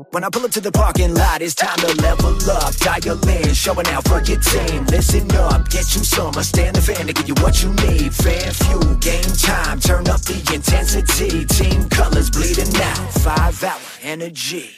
When I pull up to the parking lot, it's time to level up. Dial in, showing out for your team. Listen up, get you some. Stand the fan to give you what you need. Fan fuel, game time, turn up the intensity. Team colors bleeding out, 5-hour energy.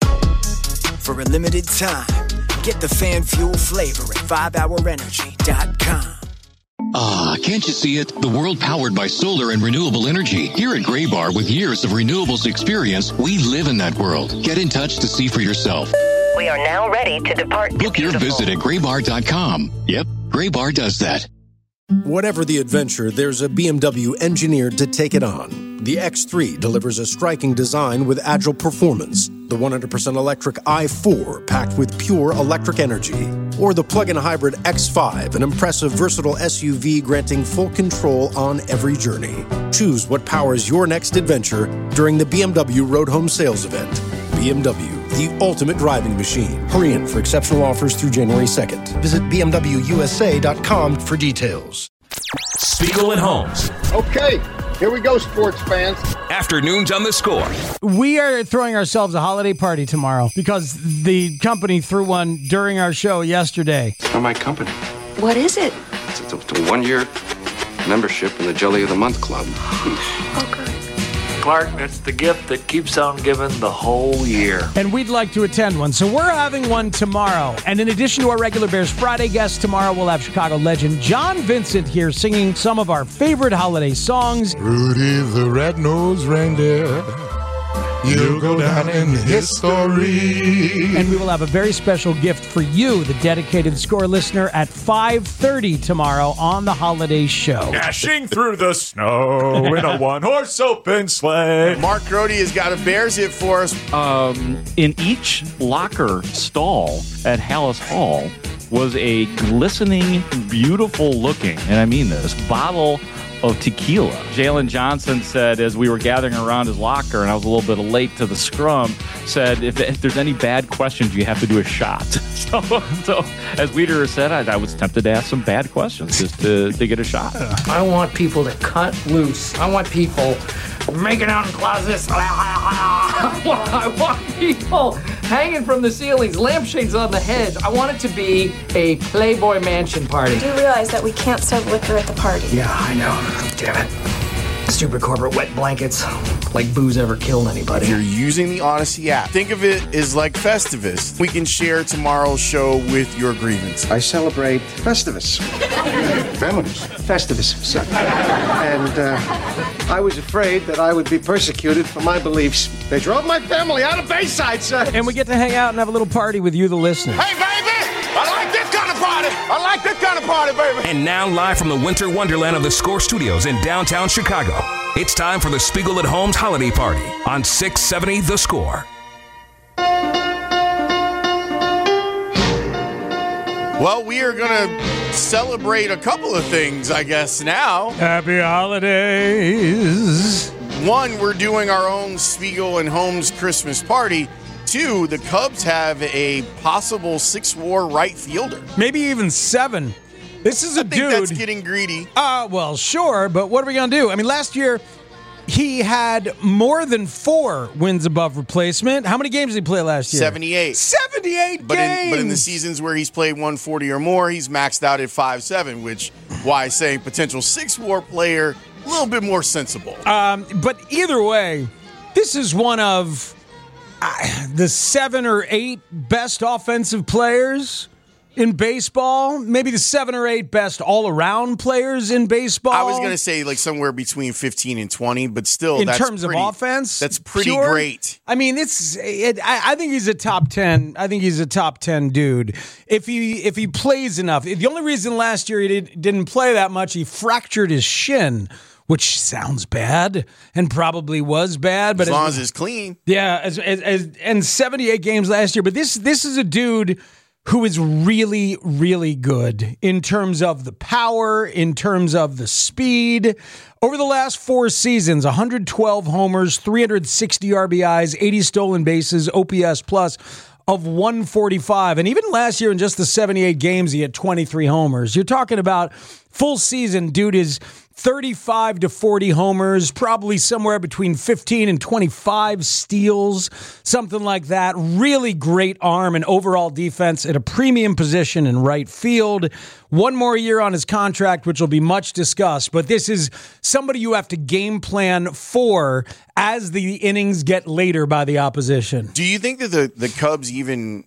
For a limited time, get the fan fuel flavor at 5hourenergy.com. Ah, can't you see it? The world powered by solar and renewable energy. Here at Graybar, with years of renewables experience, we live in that world. Get in touch to see for yourself. We are now ready to depart. Book your visit at graybar.com. Yep, Graybar does that. Whatever the adventure, there's a BMW engineered to take it on. The X3 delivers a striking design with agile performance. The 100% electric i4 packed with pure electric energy. Or the plug-in hybrid X5, an impressive, versatile SUV granting full control on every journey. Choose what powers your next adventure during the BMW Road Home Sales Event. BMW, the ultimate driving machine. Hurry in for exceptional offers through January 2nd. Visit BMWUSA.com for details. Spiegel and Holmes. Okay, here we go, sports fans. Afternoons on the Score. We are throwing ourselves a holiday party tomorrow because the company threw one during our show yesterday. It's from my company. What is it? It's a 1-year membership in the Jelly of the Month Club. Oh, good. Clark, it's the gift that keeps on giving the whole year. And we'd like to attend one. So we're having one tomorrow. And in addition to our regular Bears Friday guests, tomorrow we'll have Chicago legend John Vincent here singing some of our favorite holiday songs. Rudy the Red-Nosed Reindeer, you'll go down in history. And we will have a very special gift for you, the dedicated Score listener, at 5:30 tomorrow on the holiday show. Dashing through the snow in a one-horse open sleigh. Mark Grody has got a Bears hit for us. In each locker stall at Hallis Hall was a glistening, beautiful-looking, and I mean this, bottle of tequila. Jalen Johnson said, as we were gathering around his locker, and I was a little bit late to the scrum, said, if there's any bad questions, you have to do a shot. So as Weeder said, I was tempted to ask some bad questions just to get a shot. I want people to cut loose. I want people making out in closets. I want people hanging from the ceilings, lampshades on the head. I want it to be a Playboy Mansion party. You do realize that we can't serve liquor at the party. Yeah, I know. Damn it. Stupid corporate wet blankets. Like booze ever killed anybody. If you're using the Odyssey app, think of it as like Festivus. We can share tomorrow's show with your grievance. I celebrate Festivus. Festivus, son. And I was afraid that I would be persecuted for my beliefs. They drove my family out of Bayside, sir. And we get to hang out and have a little party with you, the listeners. Hey, baby! I like this kind of party! I like this kind of party, baby! And now live from the Winter Wonderland of the Score Studios in downtown Chicago, it's time for the Spiegel at Holmes Holiday Party on 670 The Score. Well, we are going to celebrate a couple of things, I guess, now. Happy holidays. One, we're doing our own Spiegel and Holmes Christmas party. Two, the Cubs have a possible 6-WAR right fielder. Maybe even 7. This is a dude. I think that's getting greedy. Well, sure, but what are we going to do? I mean, last year, he had more than 4 wins above replacement. How many games did he play last year? 78. 78 games! But in the seasons where he's played 140 or more, he's maxed out at 5.7, which why saying potential 6-WAR player, a little bit more sensible. But either way, this is one of the 7 or 8 best offensive players in baseball, maybe the 7 or 8 best all-around players in baseball. I was going to say like somewhere between 15 and 20, but still, in terms of offense, that's pretty pure, great. I mean, I think he's a top 10. I think he's a top 10 dude if he plays enough. The only reason last year he didn't play that much, he fractured his shin, which sounds bad and probably was bad, but as long as it's clean, yeah. And 78 games last year, but this is a dude who is really, really good in terms of the power, in terms of the speed. Over the last 4 seasons, 112 homers, 360 RBIs, 80 stolen bases, OPS plus of 145. And even last year in just the 78 games, he had 23 homers. You're talking about full season, dude is 35 to 40 homers, probably somewhere between 15 and 25 steals, something like that. Really great arm and overall defense at a premium position in right field. One more year on his contract, which will be much discussed, but this is somebody you have to game plan for as the innings get later by the opposition. Do you think that the Cubs even,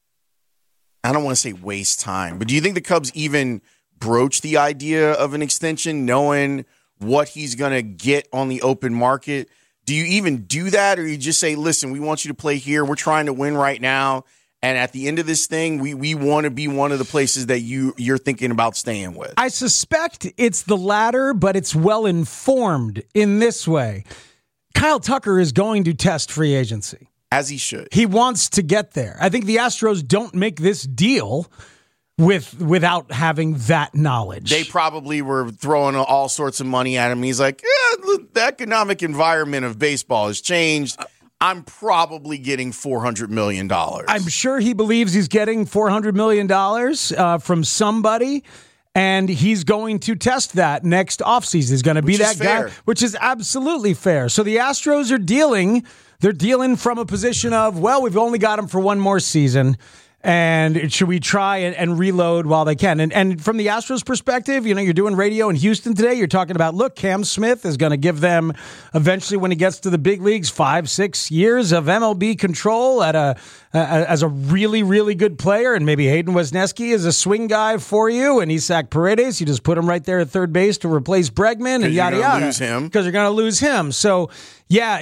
I don't want to say waste time, but do you think the Cubs even broach the idea of an extension knowing what he's going to get on the open market? Do you even do that, or you just say, listen, we want you to play here, we're trying to win right now, and at the end of this thing, we want to be one of the places that you're thinking about staying with? I suspect it's the latter, but it's well informed in this way. Kyle Tucker is going to test free agency. As he should. He wants to get there. I think the Astros don't make this deal without having that knowledge. They probably were throwing all sorts of money at him. He's like, the economic environment of baseball has changed. I'm probably getting $400 million. I'm sure he believes he's getting $400 million from somebody, and he's going to test that next offseason. He's going to be that guy, which is absolutely fair. So the Astros are dealing from a position of, well, we've only got him for one more season. And should we try and reload while they can? And from the Astros perspective, you're doing radio in Houston today. You're talking about, look, Cam Smith is going to give them eventually, when he gets to the big leagues, 5-6 years of MLB control as a really, really good player. And maybe Hayden Wesneski is a swing guy for you. And Isaac Paredes, you just put him right there at third base to replace Bregman and yada yada. Because you're going to lose him. So yeah,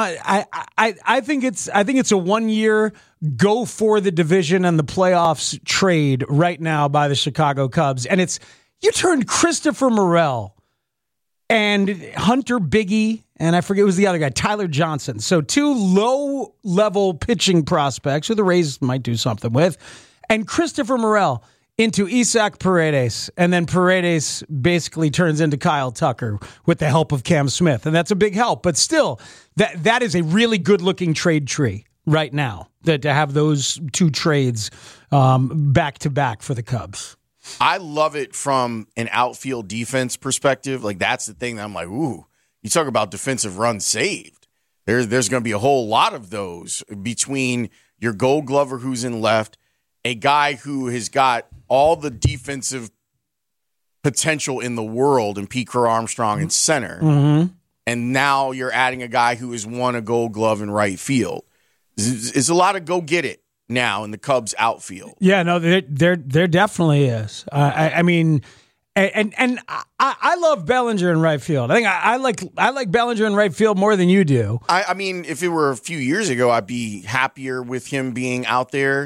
I think it's a 1 year go for the division and the playoffs trade right now by the Chicago Cubs. And you turned Christopher Morel and Hunter Biggie, and I forget who's the other guy, Tyler Johnson. So two low-level pitching prospects who the Rays might do something with, and Christopher Morel into Isaac Paredes, and then Paredes basically turns into Kyle Tucker with the help of Cam Smith. And that's a big help. But still, that is a really good-looking trade tree right now, to have those two trades back-to-back for the Cubs. I love it from an outfield defense perspective. Like, that's the thing that I'm like, ooh, you talk about defensive runs saved. There's going to be a whole lot of those between your Gold Glover who's in left, a guy who has got all the defensive potential in the world in Pete Crow Armstrong in center. Mm-hmm. And now you're adding a guy who has won a Gold Glove in right field. It's a lot of go get it now in the Cubs outfield. Yeah, no, there definitely is. I mean, and I love Bellinger in right field. I think I like Bellinger in right field more than you do. I mean, if it were a few years ago, I'd be happier with him being out there.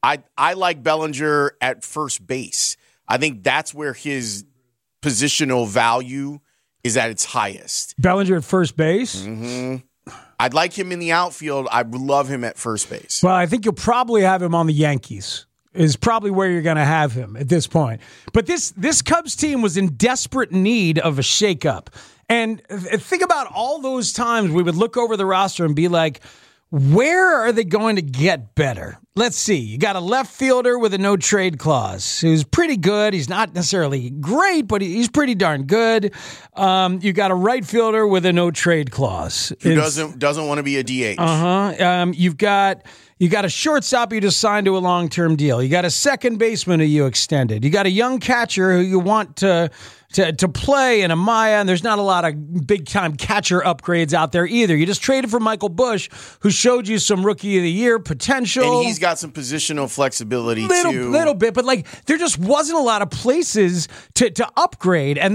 I like Bellinger at first base. I think that's where his positional value is at its highest. Bellinger at first base? Mm-hmm. I'd like him in the outfield. I would love him at first base. Well, I think you'll probably have him on the Yankees, is probably where you're going to have him at this point. But this Cubs team was in desperate need of a shakeup. And think about all those times we would look over the roster and be like, where are they going to get better? Let's see. You got a left fielder with a no-trade clause who's pretty good. He's not necessarily great, but he's pretty darn good. You got a right fielder with a no-trade clause. Who doesn't want to be a DH. You've got a shortstop you just signed to a long-term deal. You got a second baseman who you extended. You got a young catcher who you want to play in Amaya, and there's not a lot of big-time catcher upgrades out there either. You just traded for Michael Busch, who showed you some Rookie of the Year potential. And he's got some positional flexibility, too. Little bit, but there just wasn't a lot of places to upgrade, and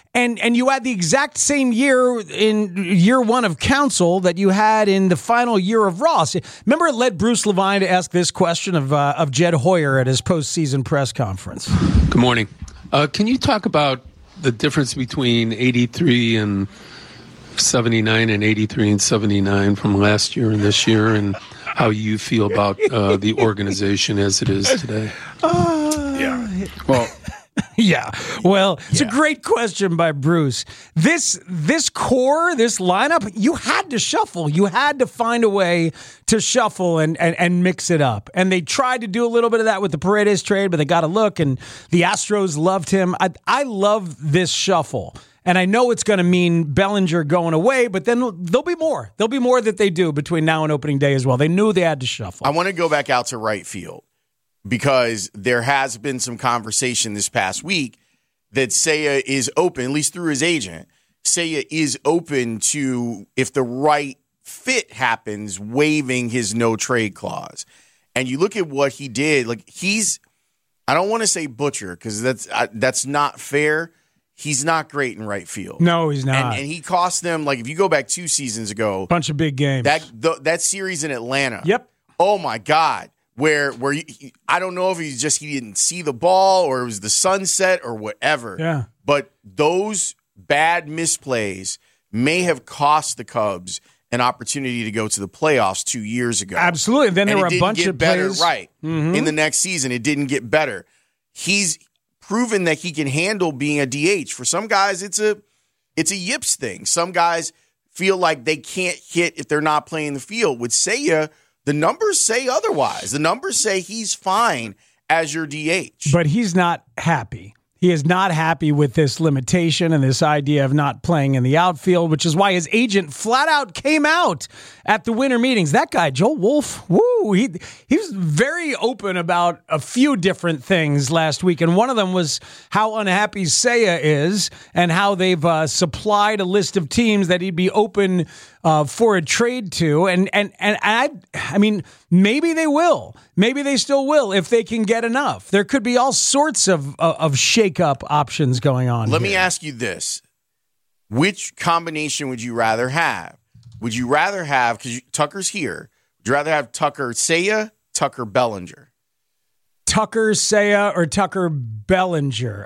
you had the exact same year in year one of Counsell that you had in the final year of Ross. Remember, it led Bruce Levine to ask this question of Jed Hoyer at his postseason press conference. Good morning. Can you talk about the difference between 83 and 79 and 83 and 79 from last year and this year, and how you feel about the organization as it is today? It's a great question by Bruce. This core, this lineup, you had to shuffle. You had to find a way to shuffle and mix it up. And they tried to do a little bit of that with the Paredes trade, but they got a look, and the Astros loved him. I love this shuffle. And I know it's going to mean Bellinger going away, but then there'll be more. There'll be more that they do between now and opening day as well. They knew they had to shuffle. I want to go back out to right field because there has been some conversation this past week that Seiya is open, at least through his agent. Seiya is open to, if the right fit happens, waiving his no trade clause. And you look at what he did, like I don't want to say butcher because that's not fair. He's not great in right field. No, he's not. And he cost them, like if you go back 2 seasons ago, bunch of big games. That series in Atlanta. Yep. Oh my God. Where I don't know if he didn't see the ball or it was the sunset or whatever. Yeah. But those bad misplays may have cost the Cubs an opportunity to go to the playoffs 2 years ago. Absolutely. Then there were a bunch of better, plays. right? Mm-hmm. In the next season, it didn't get better. He's proven that he can handle being a DH. For some guys, it's a yips thing. Some guys feel like they can't hit if they're not playing the field. With Seiya, the numbers say otherwise. The numbers say he's fine as your DH. But he's not happy. He is not happy with this limitation and this idea of not playing in the outfield, which is why his agent flat out came out at the winter meetings. That guy, Joel Wolf, he was very open about a few different things last week, and one of them was how unhappy Seiya is and how they've supplied a list of teams that he'd be open for a trade to, and I mean, maybe they will. Maybe they still will if they can get enough. There could be all sorts of shake-up options going on. Let me ask you this. Which combination would you rather have? Would you rather have, because Tucker's here, would you rather have Tucker Seiya, Tucker Bellinger? Tucker Seiya or Tucker Bellinger?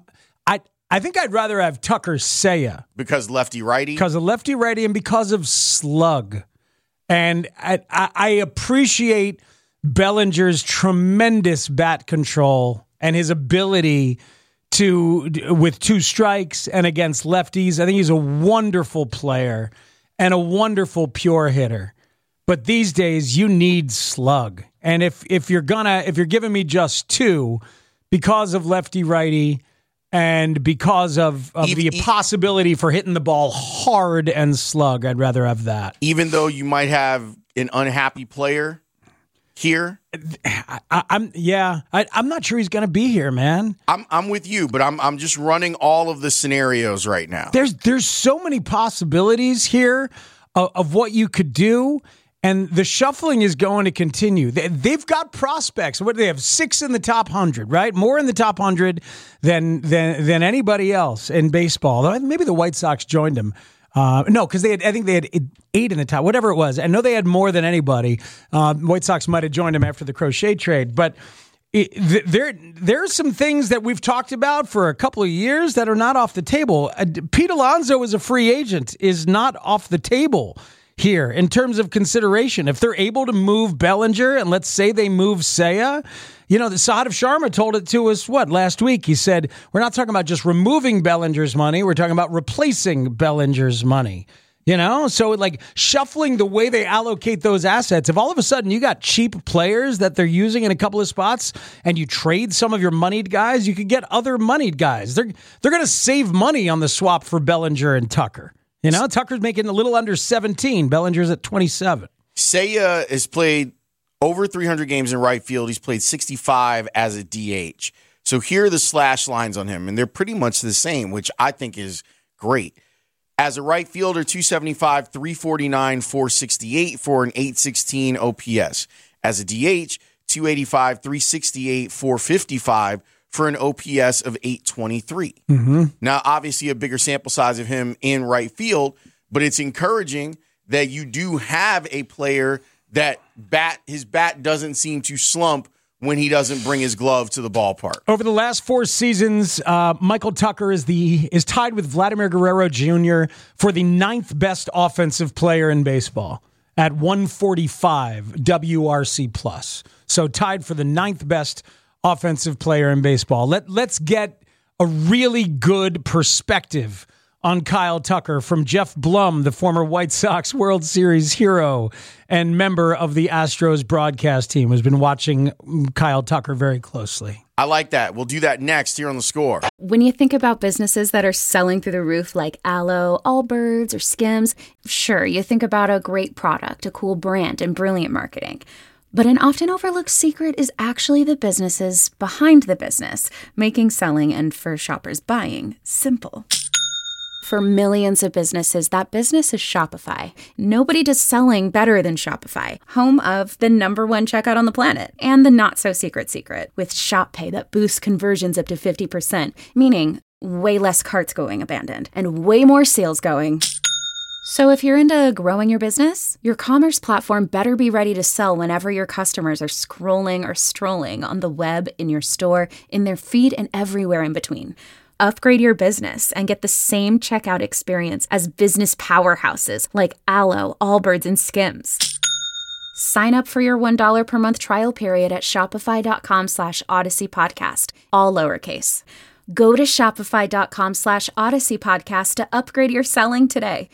I think I'd rather have Tucker Seiya. Because lefty-righty? Because of lefty-righty and because of slug. And I appreciate Bellinger's tremendous bat control and his ability to, with 2 strikes and against lefties. I think he's a wonderful player and a wonderful pure hitter. But these days you need slug. And if you're giving me just 2 because of lefty-righty and because of the possibility for hitting the ball hard and slug, I'd rather have that. Even though you might have an unhappy player here? I'm not sure he's going to be here, man. I'm with you, but I'm just running all of the scenarios right now. There's so many possibilities here of what you could do. And the shuffling is going to continue. They've got prospects. What do they have? 6 in the top 100, right? More in the top 100 than anybody else in baseball. Maybe the White Sox joined them. No, because I think they had 8 in the top, whatever it was. I know they had more than anybody. White Sox might have joined them after the Crochet trade, but there are some things that we've talked about for a couple of years that are not off the table. Pete Alonso as a free agent is not off the table here in terms of consideration. If they're able to move Bellinger, and let's say they move Seiya, the Sahadev Sharma told it to us, last week? He said, we're not talking about just removing Bellinger's money. We're talking about replacing Bellinger's money. So like shuffling the way they allocate those assets. If all of a sudden you got cheap players that they're using in a couple of spots and you trade some of your moneyed guys, you could get other moneyed guys. They're going to save money on the swap for Bellinger and Tucker. Tucker's making a little under 17. Bellinger's at 27. Seiya has played over 300 games in right field. He's played 65 as a DH. So here are the slash lines on him, and they're pretty much the same, which I think is great. As a right fielder, 275, 349, 468 for an 816 OPS. As a DH, 285, 368, 455 for an OPS of 823. Mm-hmm. Now, obviously, a bigger sample size of him in right field, but it's encouraging that you do have a player that his bat doesn't seem to slump when he doesn't bring his glove to the ballpark. Over the last 4 seasons, Michael Tucker is tied with Vladimir Guerrero Jr. for the 9th best offensive player in baseball at 145 WRC plus. So tied for the 9th best offensive player in baseball. Let's get a really good perspective on Kyle Tucker from Jeff Blum, the former White Sox World Series hero and member of the Astros broadcast team, who's been watching Kyle Tucker very closely. I like that. We'll do that next here on The Score. When you think about businesses that are selling through the roof like Aloe, Allbirds, or Skims, sure, you think about a great product, a cool brand, and brilliant marketing. But an often overlooked secret is actually the businesses behind the business, making selling and for shoppers buying simple. For millions of businesses, that business is Shopify. Nobody does selling better than Shopify, home of the #1 checkout on the planet and the not-so-secret secret with Shop Pay that boosts conversions up to 50%, meaning way less carts going abandoned and way more sales going. So if you're into growing your business, your commerce platform better be ready to sell whenever your customers are scrolling or strolling on the web, in your store, in their feed, and everywhere in between. Upgrade your business and get the same checkout experience as business powerhouses like Aloe, Allbirds, and Skims. Sign up for your $1 per month trial period at shopify.com/Odyssey Podcast, all lowercase. Go to shopify.com/Odyssey Podcast to upgrade your selling today.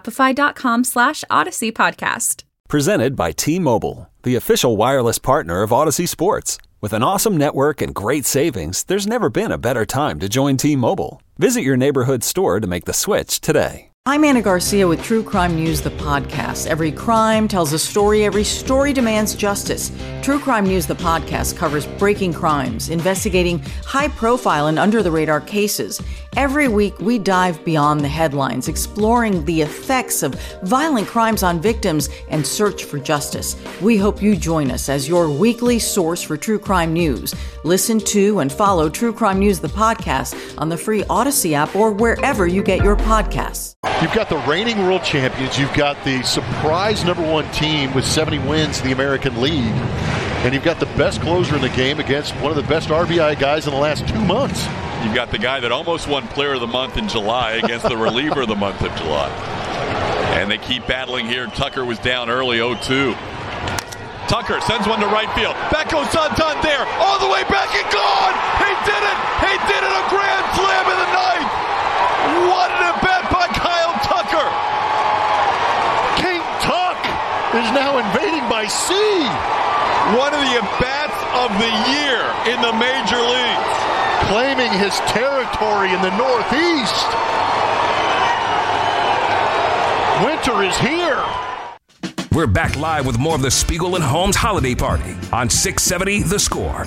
Shopify.com/Odyssey Podcast. Presented by T-Mobile, the official wireless partner of Odyssey Sports. With an awesome network and great savings, there's never been a better time to join T-Mobile. Visit your neighborhood store to make the switch today. I'm Anna Garcia with True Crime News, the podcast. Every crime tells a story. Every story demands justice. True Crime News, the podcast, covers breaking crimes, investigating high-profile and under-the-radar cases. Every week, we dive beyond the headlines, exploring the effects of violent crimes on victims and search for justice. We hope you join us as your weekly source for true crime news. Listen to and follow True Crime News, the podcast, on the free Odyssey app or wherever you get your podcasts. You've got the reigning world champions. You've got the surprise #1 team with 70 wins in the American League. And you've got the best closer in the game against one of the best RBI guys in the last 2 months. You've got the guy that almost won Player of the Month in July against the reliever of the month of July. And they keep battling here. Tucker was down early, 0-2. Tucker sends one to right field. Back goes Santander. All the way back and gone. He did it. He did it. A grand slam in the ninth. What an at-bat by Kyle Tucker. King Tuck is now invading by sea. One of the at-bats of the year in the major leagues. Claiming his territory in the Northeast. Winter is here. We're back live with more of the Spiegel and Holmes Holiday Party on 670 The Score.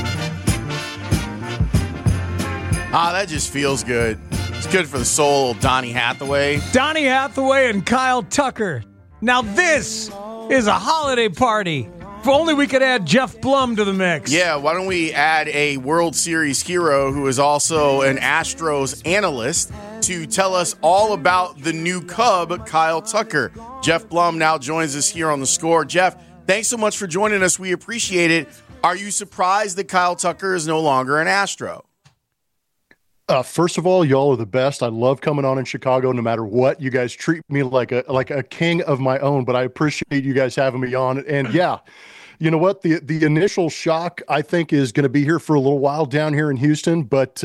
That just feels good. It's good for the soul of Donnie Hathaway. Donnie Hathaway and Kyle Tucker. Now this is a holiday party. If only we could add Jeff Blum to the mix. Yeah, why don't we add a World Series hero who is also an Astros analyst to tell us all about the new Cub, Kyle Tucker. Jeff Blum now joins us here on The Score. Jeff, thanks so much for joining us. We appreciate it. Are you surprised that Kyle Tucker is no longer an Astro? First of all, y'all are the best. I love coming on in Chicago no matter what. You guys treat me like a king of my own, but I appreciate you guys having me on. And yeah, you know what? The initial shock, I think, is going to be here for a little while down here in Houston. But,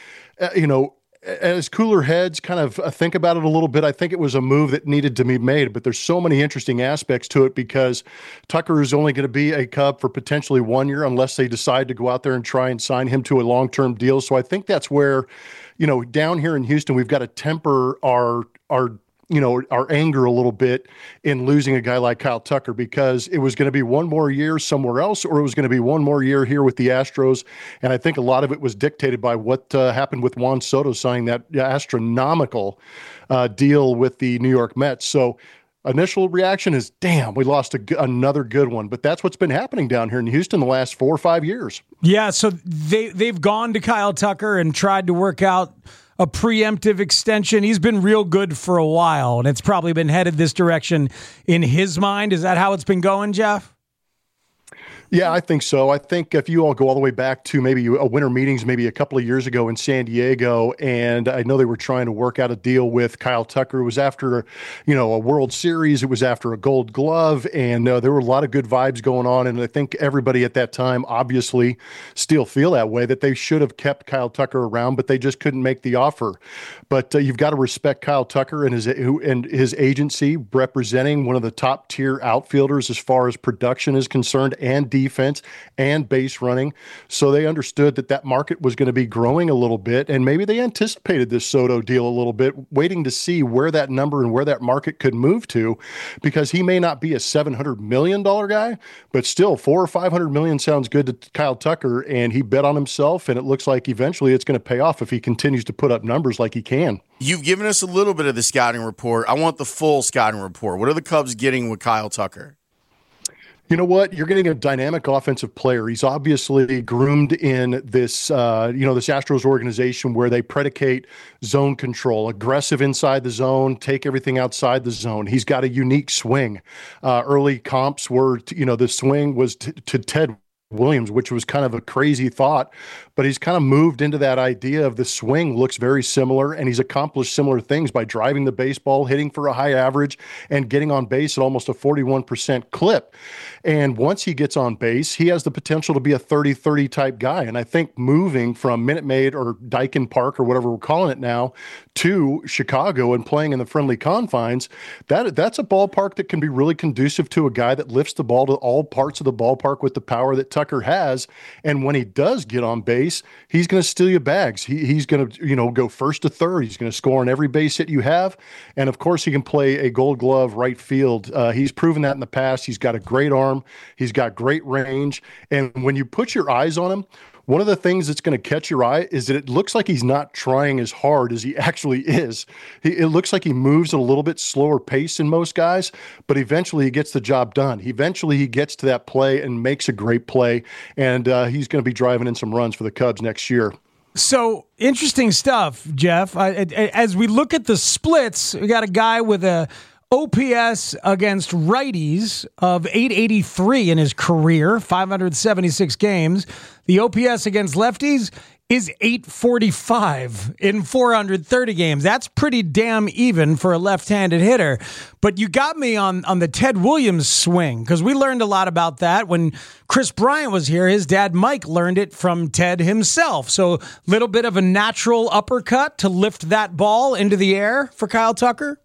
as cooler heads kind of think about it a little bit, I think it was a move that needed to be made. But there's so many interesting aspects to it because Tucker is only going to be a Cub for potentially 1 year unless they decide to go out there and try and sign him to a long-term deal. So I think that's where, down here in Houston, we've got to temper our anger a little bit in losing a guy like Kyle Tucker because it was going to be one more year somewhere else or it was going to be one more year here with the Astros. And I think a lot of it was dictated by what happened with Juan Soto signing that astronomical deal with the New York Mets. So initial reaction is, damn, we lost another good one. But that's what's been happening down here in Houston the last 4 or 5 years. Yeah, so they've gone to Kyle Tucker and tried to work out a preemptive extension. He's been real good for a while, and it's probably been headed this direction in his mind. Is that how it's been going, Jeff? Yeah, I think so. I think if you all go all the way back to maybe a winter meetings, maybe a couple of years ago in San Diego, and I know they were trying to work out a deal with Kyle Tucker. It was after, a World Series. It was after a Gold Glove, and there were a lot of good vibes going on. And I think everybody at that time obviously still feel that way, that they should have kept Kyle Tucker around, but they just couldn't make the offer. But you've got to respect Kyle Tucker and his agency representing one of the top tier outfielders as far as production is concerned, and defense and base running. So they understood that market was going to be growing a little bit, and maybe they anticipated this Soto deal a little bit, waiting to see where that number and where that market could move to, because he may not be a $700 million guy, but still $400 or $500 million sounds good to Kyle Tucker, and he bet on himself, and it looks like eventually it's going to pay off if he continues to put up numbers like he can. You've given us a little bit of the scouting report. I want the full scouting report. What are the Cubs getting with Kyle Tucker? You know what? You're getting a dynamic offensive player. He's obviously groomed in this, this Astros organization where they predicate zone control, aggressive inside the zone, take everything outside the zone. He's got a unique swing. Early comps were, the swing was to Ted Williams, which was kind of a crazy thought, but he's kind of moved into that idea of the swing looks very similar, and he's accomplished similar things by driving the baseball, hitting for a high average, and getting on base at almost a 41% clip. And once he gets on base, he has the potential to be a 30-30 type guy. And I think moving from Minute Maid or Daikin Park or whatever we're calling it now to Chicago and playing in the friendly confines, that's a ballpark that can be really conducive to a guy that lifts the ball to all parts of the ballpark with the power that Tucker has. And when he does get on base, he's going to steal you bags. He's going to, go first to third. He's going to score on every base hit you have. And of course, he can play a Gold Glove right field. He's proven that in the past. He's got a great arm. He's got great range. And when you put your eyes on him, one of the things that's going to catch your eye is that it looks like he's not trying as hard as he actually is. It looks like he moves at a little bit slower pace than most guys, but eventually he gets the job done. Eventually he gets to that play and makes a great play, and he's going to be driving in some runs for the Cubs next year. So interesting stuff, Jeff. As we look at the splits, we got a guy with a OPS against righties of 883 in his career, 576 games. The OPS against lefties is 845 in 430 games. That's pretty damn even for a left-handed hitter. But you got me on the Ted Williams swing, because we learned a lot about that when Chris Bryant was here. His dad, Mike, learned it from Ted himself. So a little bit of a natural uppercut to lift that ball into the air for Kyle Tucker.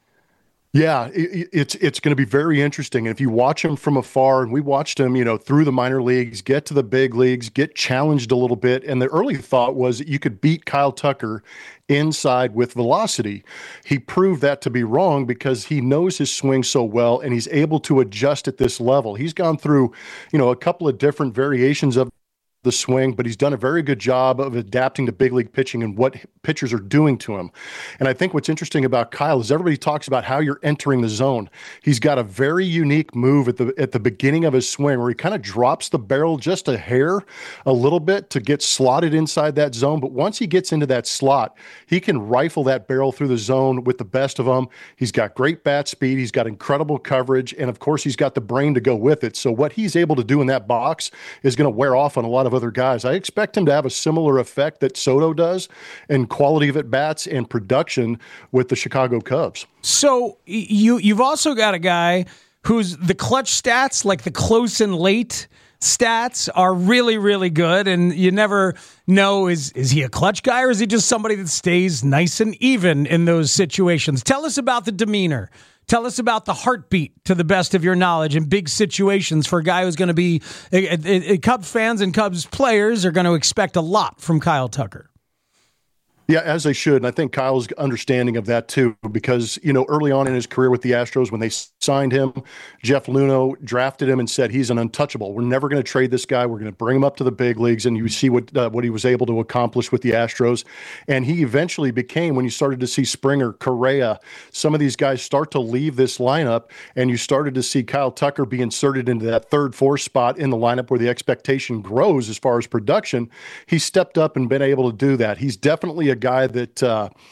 Yeah, it's going to be very interesting. And if you watch him from afar, and we watched him, through the minor leagues, get to the big leagues, get challenged a little bit. And the early thought was that you could beat Kyle Tucker inside with velocity. He proved that to be wrong because he knows his swing so well, and he's able to adjust at this level. He's gone through, a couple of different variations of the swing, but he's done a very good job of adapting to big league pitching and what pitchers are doing to him. And I think what's interesting about Kyle is everybody talks about how you're entering the zone. He's got a very unique move at the beginning of his swing where he kind of drops the barrel just a hair, a little bit, to get slotted inside that zone. But once he gets into that slot, he can rifle that barrel through the zone with the best of them. He's got great bat speed. He's got incredible coverage. And of course, he's got the brain to go with it. So what he's able to do in that box is going to wear off on a lot of other guys. I expect him to have a similar effect that Soto does in quality of at-bats and production with the Chicago Cubs. So you've also got a guy who's the clutch stats, like the close and late stats, are really, really good, and you never know, is he a clutch guy or is he just somebody that stays nice and even in those situations? Tell us about the demeanor. Tell us about the heartbeat, to the best of your knowledge, in big situations for a guy who's going to be Cubs fans and Cubs players are going to expect a lot from Kyle Tucker. Yeah, as they should. And I think Kyle's understanding of that too, because, early on in his career with the Astros, when they signed him, Jeff Luhnow drafted him and said, he's an untouchable. We're never going to trade this guy. We're going to bring him up to the big leagues. And you see what he was able to accomplish with the Astros. And he eventually became, when you started to see Springer, Correa, some of these guys start to leave this lineup, and you started to see Kyle Tucker be inserted into that third, fourth spot in the lineup where the expectation grows as far as production. He stepped up and been able to do that. He's definitely a guy that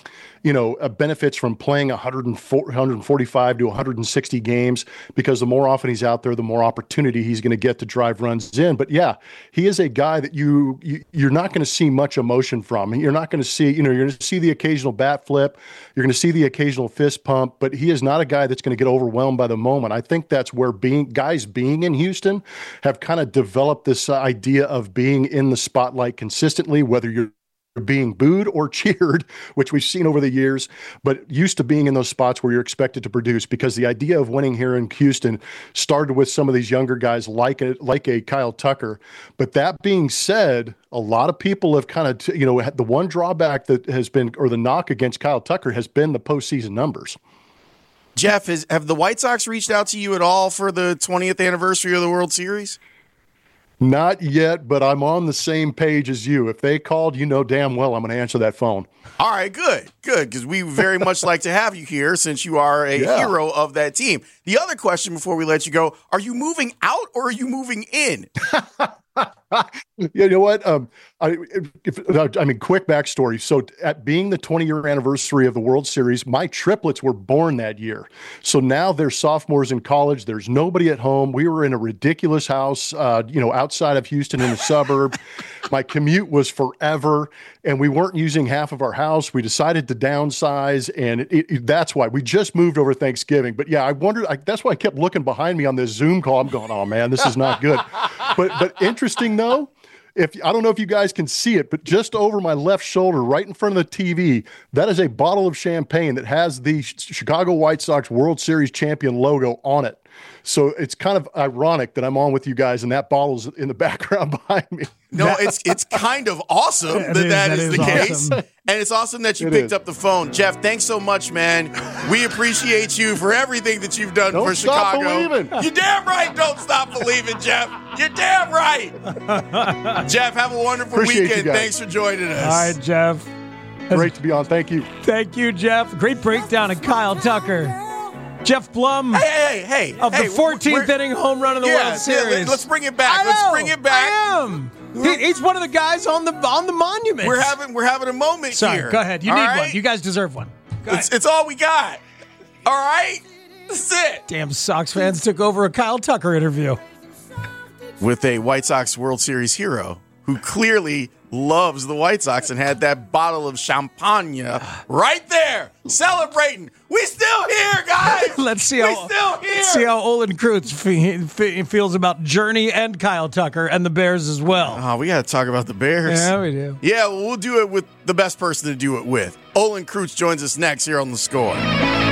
benefits from playing 145 to 160 games, because the more often he's out there, the more opportunity he's going to get to drive runs in. But yeah, he is a guy that you're not going to see much emotion from. You're not going to see, you're going to see the occasional bat flip. You're going to see the occasional fist pump, but he is not a guy that's going to get overwhelmed by the moment. I think that's where guys being in Houston have kind of developed this idea of being in the spotlight consistently, whether you're being booed or cheered, which we've seen over the years, but used to being in those spots where you're expected to produce, because the idea of winning here in Houston started with some of these younger guys like a Kyle Tucker. But that being said, a lot of people have kind of, the one drawback that has been, or the knock against Kyle Tucker has been the postseason numbers. Jeff, have the White Sox reached out to you at all for the 20th anniversary of the World Series? Not yet, but I'm on the same page as you. If they called, damn well I'm going to answer that phone. All right, good, because we very much like to have you here since you are a hero of that team. The other question before we let you go, are you moving out or are you moving in? You know what? Quick backstory. So at being the 20-year anniversary of the World Series, my triplets were born that year. So now they're sophomores in college. There's nobody at home. We were in a ridiculous house, outside of Houston in the suburb. My commute was forever, and we weren't using half of our house. We decided to downsize, and that's why we just moved over Thanksgiving. But yeah, I wondered. That's why I kept looking behind me on this Zoom call. I'm going, oh man, this is not good. But interesting though. I don't know if you guys can see it, but just over my left shoulder, right in front of the TV, that is a bottle of champagne that has the Chicago White Sox World Series champion logo on it. So it's kind of ironic that I'm on with you guys and that bottle's in the background behind me. No, it's kind of awesome that is the case. Awesome. And it's awesome that you picked up the phone. Jeff, thanks so much, man. We appreciate you for everything that you've done for Chicago. Don't stop believing. You're damn right. Don't stop believing, Jeff. You're damn right. Jeff, have a wonderful weekend. Thanks for joining us. All right, Jeff. Great to be on. Thank you. Thank you, Jeff. Great breakdown of Kyle Tucker. Jeff Blum. Hey. Of the 14th inning home run of the World Series. Let's bring it back. Let's bring it back. I am. He's one of the guys on the monument. We're having a moment here. Sorry, go ahead. You need one. You guys deserve one. It's all we got. All right? That's it. Damn Sox fans took over a Kyle Tucker interview. With a White Sox World Series hero who clearly loves the White Sox and had that bottle of champagne right there celebrating. We still here, guys. Let's see how Olin Kreutz feels about Journey and Kyle Tucker and the Bears as well. Oh, we got to talk about the Bears. Yeah, we do. Yeah, well, we'll do it with the best person to do it with. Olin Kreutz joins us next here on The Score.